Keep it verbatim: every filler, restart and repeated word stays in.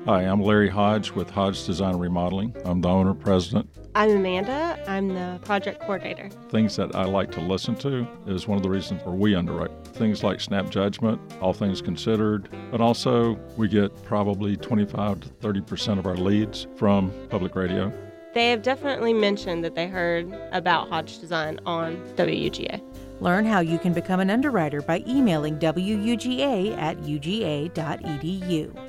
Hi, I'm Larry Hodge with Hodge Design and Remodeling. I'm the owner president. I'm Amanda. I'm the project coordinator. Things that I like to listen to is one of the reasons where we underwrite. Things like Snap Judgment, All Things Considered, but also we get probably twenty-five to thirty percent of our leads from public radio. They have definitely mentioned that they heard about Hodge Design on W U G A. Learn how you can become an underwriter by emailing W U G A at U G A dot E D U.